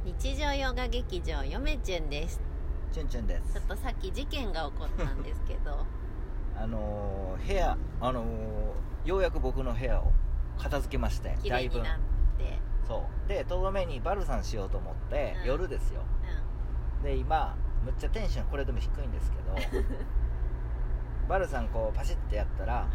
日常洋画劇場よめちゅんです。 チュンチュンです。 ちょっとさっき事件が起こったんですけど部屋ようやく僕の部屋を片付けまして、 綺麗になって、 そうでとどめにバルサンしようと思って、夜ですよ、で今むっちゃテンションこれでも低いんですけどバルサンこうパシッてやったら、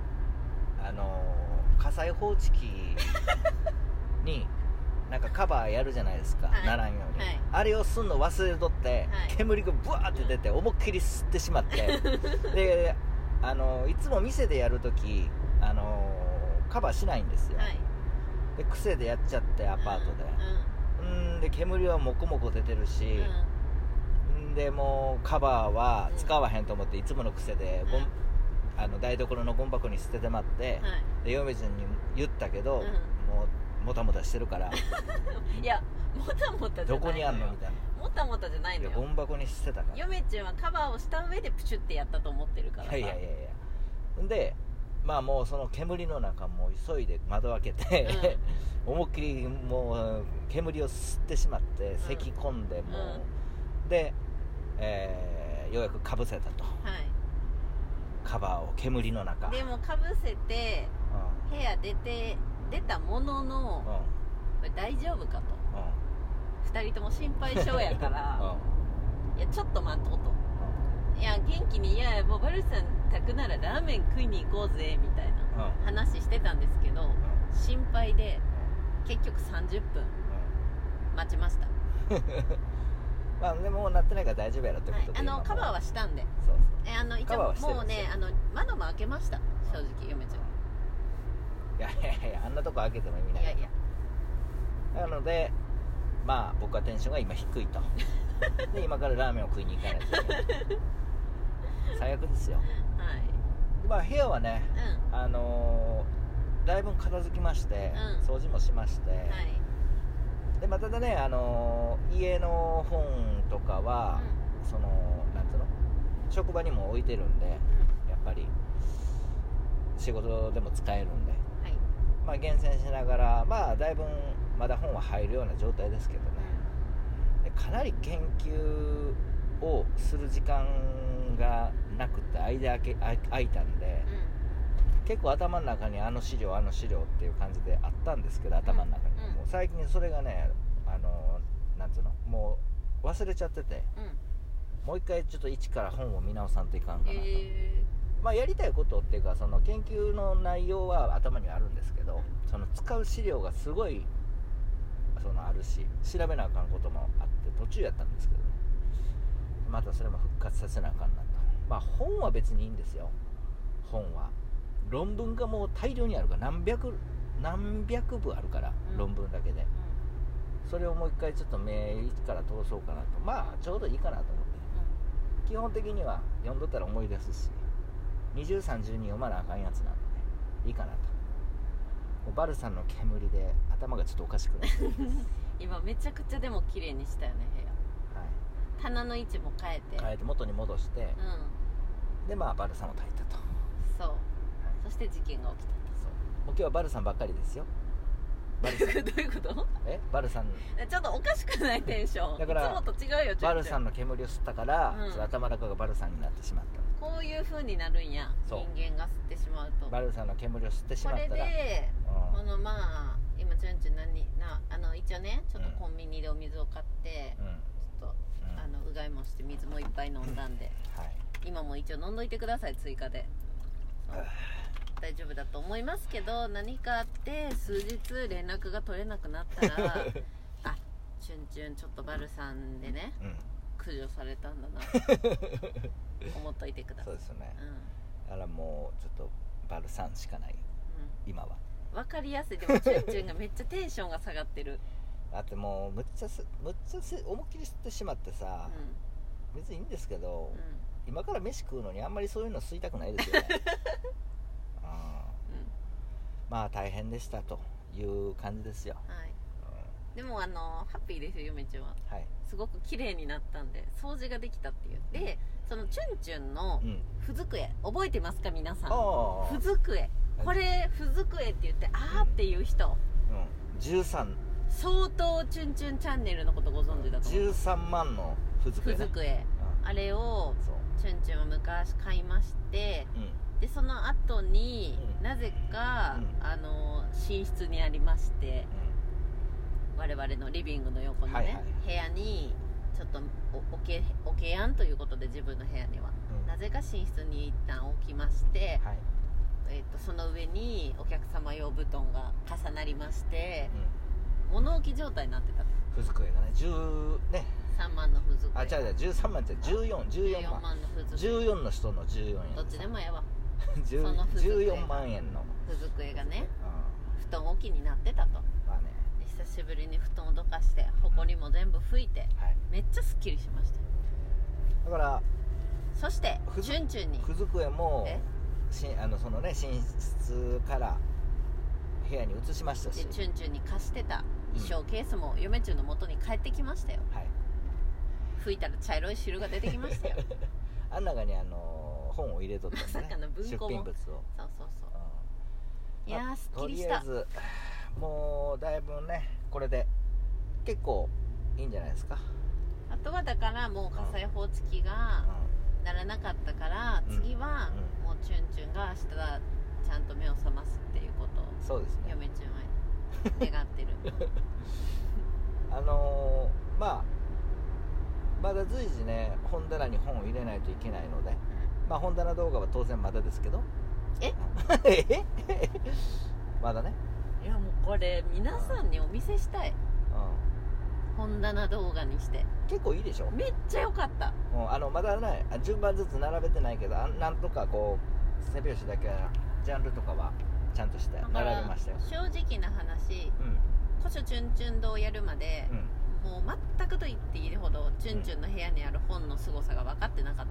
火災報知器になんかカバーやるじゃないですか、ならんように、あれをすんの忘れとって、煙がブワーって出て思いっきり吸ってしまってでいつも店でやるときカバーしないんですよ、で癖でやっちゃってアパートで、で煙はモコモコ出てるし、でもうカバーは使わへんと思っていつもの癖で台所のゴミ箱に捨ててまって、で嫁ちゃんに言ったけど、もうもたもたしてるからいやもたもたじゃないのよ。 どこにあんのみたいな。 もたもたじゃないのよ。 ゴミ箱に捨てたから。 嫁ちゃんはカバーをした上でプシュってやったと思ってるからさ。いやでまあもうその煙の中も急いで窓開けて、思いっきりもう煙を吸ってしまって咳込んでもう、で、ようやくかぶせたと、カバーを煙の中でもかぶせて、部屋出たものの、これ大丈夫かと、2人とも心配性やから、いやちょっと待とうと、いや元気に、いやもうバルさん宅ならラーメン食いに行こうぜみたいな話してたんですけど、心配で結局30分待ちましたまあでもなってないから大丈夫やろってことで、 カバーはしたんで、 そう一応もうね窓も開けました、正直嫁ちゃん。 いやあんなとこ開けても意味ない。なのでまあ僕はテンションが今低いとで今からラーメンを食いに行かないといけない最悪ですよ。まあ部屋はね、だいぶ片付きまして、掃除もしまして、でまたね家の本とかは、そのなんつうの職場にも置いてるんで、やっぱり仕事でも使えるんで、まあ厳選しながら、まあだいぶまだ本は入るような状態ですけどね、でかなり研究をする時間がなくて間空いたんで、結構頭の中にあの資料っていう感じであったんですけど、頭の中に、もう最近それがねなんつうのもう忘れちゃってて、もう一回ちょっと一から本を見直さんといかんかなと、まあやりたいことっていうかその研究の内容は頭にはあるんですけど、その使う資料がすごいあるし、調べなあかんこともあって途中やったんですけどね、またそれも復活させなあかんなと。まあ本は別にいいんですよ。本は論文がもう大量にあるから何百部あるから、論文だけで、それをもう一回ちょっと目一から通そうかなと。まあちょうどいいかなと思って、基本的には読んどったら思い出すし、20、30に読まなあかんやつなんで、いいかなと。もうバルさんの煙で頭がちょっとおかしくなって今めちゃくちゃでも綺麗にしたよね、部屋。棚の位置も変えて元に戻して、でまあバルさんを焚いたと。 そう、そして事件が起きたと。 そう、もう今日はバルさんばっかりですよ。バルさんどういうこと？ バルさんちょっとおかしくない？テンションだからいつもと違うよ。 バルさんの煙を吸ったから、頭の中がバルさんになってしまった。 こういう風になるんや、人間が吸ってしまうと。 バルさんの煙を吸ってしまったら、 これで、このまあ今チュンチュン一応ねちょっとコンビニでお水を買って、ちょっとうがいもして水もいっぱい飲んだんで、今も一応飲んどいてください、追加で。大丈夫だと思いますけど、何かあって数日連絡が取れなくなったらあ、チュンチュンちょっとバルさんでね、駆除されたんだな思っといてください。 そうですよね、だからもうちょっとバルさんしかない、今は分かりやすい。でもチュンチュンがめっちゃテンションが下がってるだってもうむっちゃ思いっきり吸ってしまってさ、別にいいんですけど、今から飯食うのにあんまりそういうの吸いたくないですよねまあ大変でしたという感じですよ。でもハッピーですよ、嫁ちゃんは。すごく綺麗になったんで、掃除ができたっていう。でそのチュンチュンのふ机、覚えてますか皆さん？ふ机、これふ机って言ってあーっていう人、 13 相当チュンチュンチャンネルのことご存知だと思う。 13万のふずくえ、ね、 あれをチュンチュンは昔買いまして、でその後に、なぜか、寝室にありまして、我々のリビングの横のね、部屋にちょっと置けやんということで、自分の部屋には、なぜか寝室に一旦置きまして、その上にお客様用布団が重なりまして、物置状態になってた。 ふずくえがね、 3万のふずくえ、 違う13万って14万のふずくえ、14の人の14円、 どっちでもええわ 14万円のふずくえがね、布団置きになってたと。 まあね、 久しぶりに布団をどかして、ほこりも全部拭いて、めっちゃすっきりしました。 だからそしてチュンチュンにふずくえもそのね、寝室から部屋に移しましたし、 でチュンチュンに貸してた衣装ケースも嫁チュンの元に帰ってきましたよ。拭いたら茶色い汁が出てきましたよあん中に本を入れとったんでね、 まさかの文庫本、 出品物を。 いやー、すっきりした。 とりあえずもうだいぶね、これで結構いいんじゃないですか。 あとはだからもう火災報知器がならなかったから、次はもうチュンチュンが明日ちゃんと目を覚ますっていうことを、 そうですね、 嫁チュンは願ってるまだ随時ね、本棚に本を入れないといけないので、本棚動画は当然まだですけど、まだね。 いや、もうこれ皆さんにお見せしたい、本棚動画にして。 結構いいでしょ。 めっちゃ良かった。 まだね、順番ずつ並べてないけど、なんとかこう背拍子だけジャンルとかはちゃんとして並べましたよ。 正直な話、古書チュンチュン堂やるまで、もう全くと言っていいほどチュンチュンの部屋にある本の凄さが分かってなかった。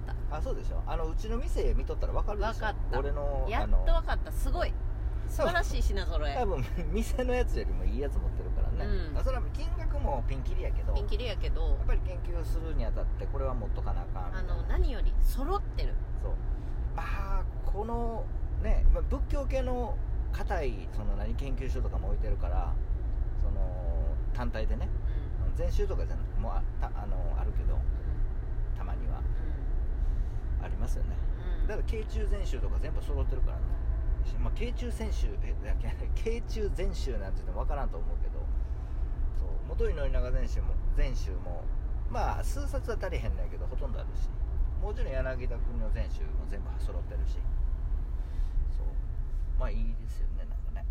そうでしょ。うちの店見とったら分かるでしょ。 分かった。 俺のやっと分かった。すごい素晴らしい品揃え。 多分店のやつよりもいいやつ持ってるからね、それは金額もピンキリやけど、やっぱり研究するにあたってこれは持っとかなあかんみたいな。 何より揃ってる。 そう、このね、仏教系の硬い研究所とかも置いてるから、単体でね、禅宗とかじゃもあるけど、たまには、ありますよね、だから慶中禅宗とか全部揃ってるからね。慶中禅宗慶中禅宗なんて言っても分からんと思うけど、元井宣長禅宗も数冊は足りへんねんけどほとんどあるし、もちろん柳田国の禅宗も全部揃ってるし、いいですよね、なんかね。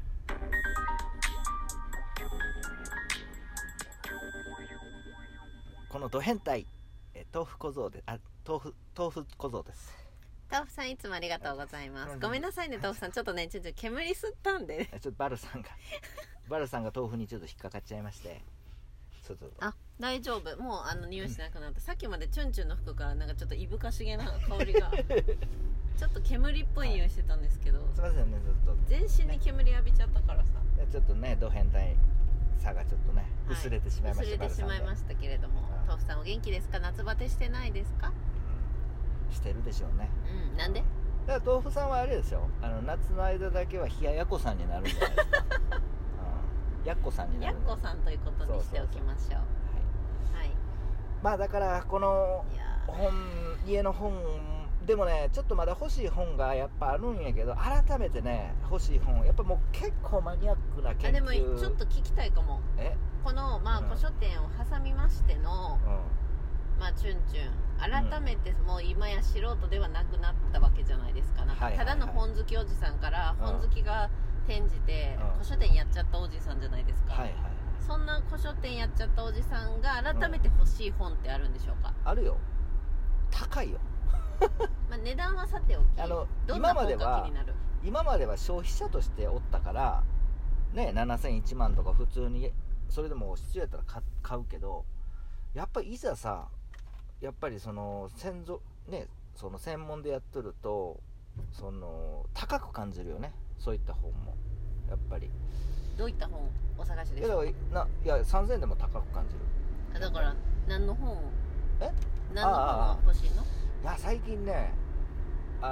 このド変態豆腐小僧で豆腐小僧です。 豆腐さんいつもありがとうございます。ごめんなさいね豆腐さん、ちょっとね煙吸ったんでちょっとバルさんが豆腐にちょっと引っかかっちゃいまして、 大丈夫、もう匂いしなくなって、さっきまでチュンチュンの服からなんかちょっといぶかしげな香りがちょっと煙っぽい匂いしてたんですけど、 すいませんね、ずっと全身に煙浴びちゃったからさ、 ちょっとね、ド変態さがちょっとね、薄れてしまいました、 薄れてしまいましたけれども、豆腐さんお元気ですか？夏バテしてないですか？ してるでしょうね。 なんで？ だから豆腐さんはあれですよ、夏の間だけは冷ややっこさんになるんじゃないですかやっこさんになる、 やっこさんということにしておきましょう。 だからこの家の本でもね、ちょっとまだ欲しい本がやっぱあるんやけど、改めてね、欲しい本やっぱもう結構マニアックな研究。 でもちょっと聞きたいかも。この古書店を挟みましての、チュンチュン改めてもう今や素人ではなくなったわけじゃないですか。なんかただの本好きおじさんから本好きが転じて古書店やっちゃったおじさんじゃないですか。そんな古書店やっちゃったおじさんが改めて欲しい本ってあるんでしょうか？ あるよ。高いよ値段はさておき、どんな本が気になる？ 今までは消費者としておったからね、7000、1万とか普通にそれでも必要やったら買うけど、やっぱりいざさ、やっぱりその専門でやっとると高く感じるよね、そういった本も。やっぱりどういった本お探しですか？ いや3000円でも高く感じる。 だから何の本が欲しいの？ いや最近ね、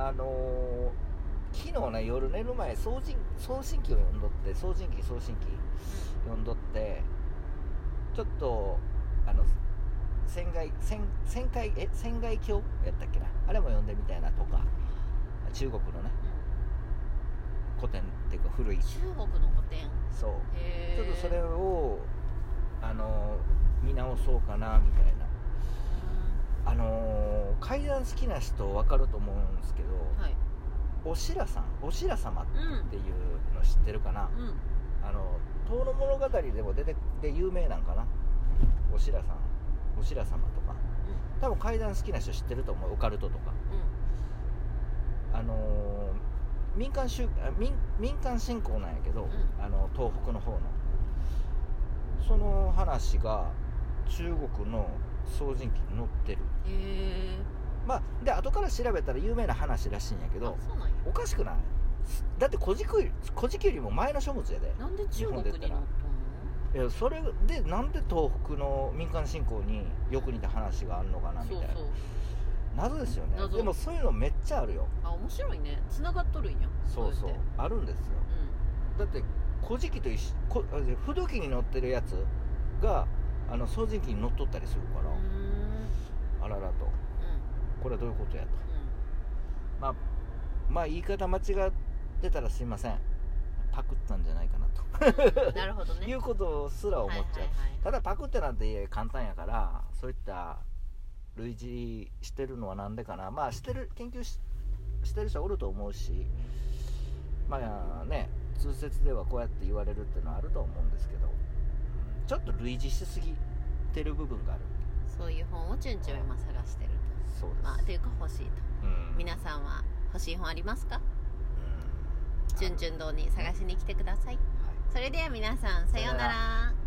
昨日ね、夜寝る前送信機を読んどって、送信機読んどって、ちょっと仙外鏡やったっけな、あれも読んでみたいなとか、中国のね、古典っていうか古い中国の古典、 そうちょっとそれを見直そうかなみたいな。怪談好きな人分かると思うんですけど、はい、おしら様っていうの知ってるかな、遠野物語でも出て有名なんかな、おしら様とか、多分怪談好きな人知ってると思う、オカルトとか、民間信仰なんやけど、東北の方のその話が中国の宋人記に載ってる。まあで後から調べたら有名な話らしいんやけど、おかしくない？だって古事記よりも前の書物やで。 なんで中国に載ったの？ いやそれでなんで東北の民間信仰によく似た話があるのかなみたいな。そう謎ですよね。でもそういうのめっちゃあるよ。 あ、面白いね。繋がっとるんや。 そうあるんですよ、だって古事記と不動記に載ってるやつが宋人記に載っとったりするから、あららと、これはどういうことやと、まあ言い方間違ってたらすいません、パクったんじゃないかなと、 なるほどねいうことすら思っちゃう、ただパクってなんて簡単やから、そういった類似してるのはなんでかな、まあ研究してる人はおると思うし、まあね、通説ではこうやって言われるっていうのはあると思うんですけど、ちょっと類似しすぎてる部分がある。 そういう本をチュンチュン今探してると。そうです。というか欲しいと、皆さんは欲しい本ありますか？チュンチュン堂に探しに来てください。それでは皆さん、さようなら。